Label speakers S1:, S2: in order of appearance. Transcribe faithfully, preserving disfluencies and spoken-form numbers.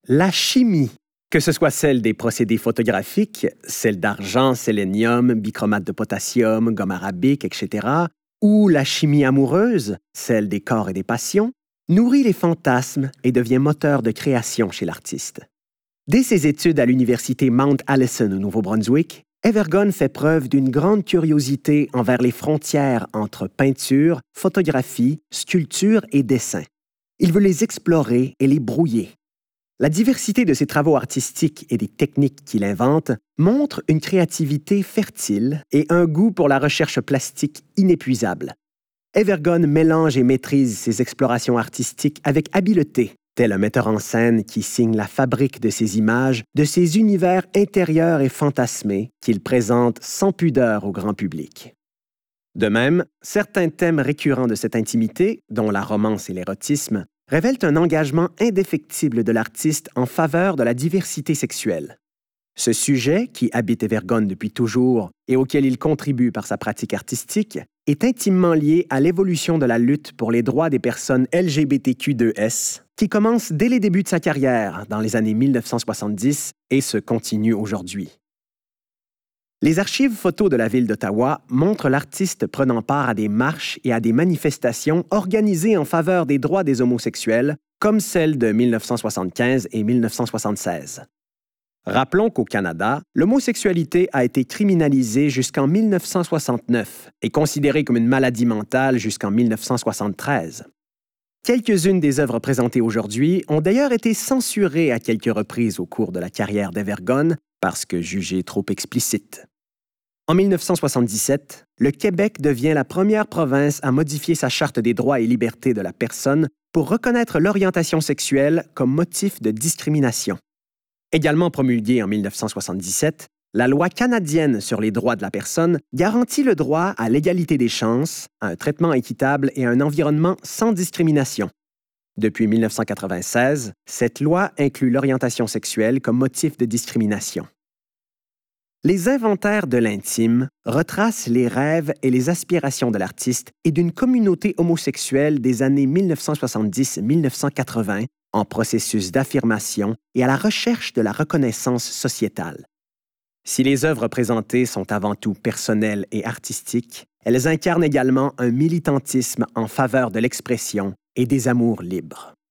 S1: La chimie, que ce soit celle des procédés photographiques, celle d'argent, sélénium, bichromate de potassium, gomme arabique, et cetera, ou la chimie amoureuse, celle des corps et des passions, nourrit les fantasmes et devient moteur de création chez l'artiste. Dès ses études à l'université Mount Allison au Nouveau-Brunswick, Evergon fait preuve d'une grande curiosité envers les frontières entre peinture, photographie, sculpture et dessin. Il veut les explorer et les brouiller. La diversité de ses travaux artistiques et des techniques qu'il invente montre une créativité fertile et un goût pour la recherche plastique inépuisable. Evergon mélange et maîtrise ses explorations artistiques avec habileté, tel un metteur en scène qui signe la fabrique de ses images, de ses univers intérieurs et fantasmés qu'il présente sans pudeur au grand public. De même, certains thèmes récurrents de cette intimité, dont la romance et l'érotisme, révèlent un engagement indéfectible de l'artiste en faveur de la diversité sexuelle. Ce sujet, qui habite Evergon depuis toujours et auquel il contribue par sa pratique artistique, est intimement lié à l'évolution de la lutte pour les droits des personnes L G B T Q deux S, qui commence dès les débuts de sa carrière, dans les années mille neuf cent soixante-dix, et se continue aujourd'hui. Les archives photos de la ville d'Ottawa montrent l'artiste prenant part à des marches et à des manifestations organisées en faveur des droits des homosexuels, comme celles de mille neuf cent soixante-quinze et mille neuf cent soixante-seize. Rappelons qu'au Canada, l'homosexualité a été criminalisée jusqu'en mille neuf cent soixante-neuf et considérée comme une maladie mentale jusqu'en mille neuf cent soixante-treize. Quelques-unes des œuvres présentées aujourd'hui ont d'ailleurs été censurées à quelques reprises au cours de la carrière d'Evergon parce que jugées trop explicites. En mille neuf cent soixante-dix-sept, le Québec devient la première province à modifier sa Charte des droits et libertés de la personne pour reconnaître l'orientation sexuelle comme motif de discrimination. Également promulguée en mille neuf cent soixante-dix-sept, la loi canadienne sur les droits de la personne garantit le droit à l'égalité des chances, à un traitement équitable et à un environnement sans discrimination. Depuis mille neuf cent quatre-vingt-seize, cette loi inclut l'orientation sexuelle comme motif de discrimination. Les inventaires de l'intime retracent les rêves et les aspirations de l'artiste et d'une communauté homosexuelle des années mille neuf cent soixante-dix à mille neuf cent quatre-vingts en processus d'affirmation et à la recherche de la reconnaissance sociétale. Si les œuvres présentées sont avant tout personnelles et artistiques, elles incarnent également un militantisme en faveur de l'expression et des amours libres.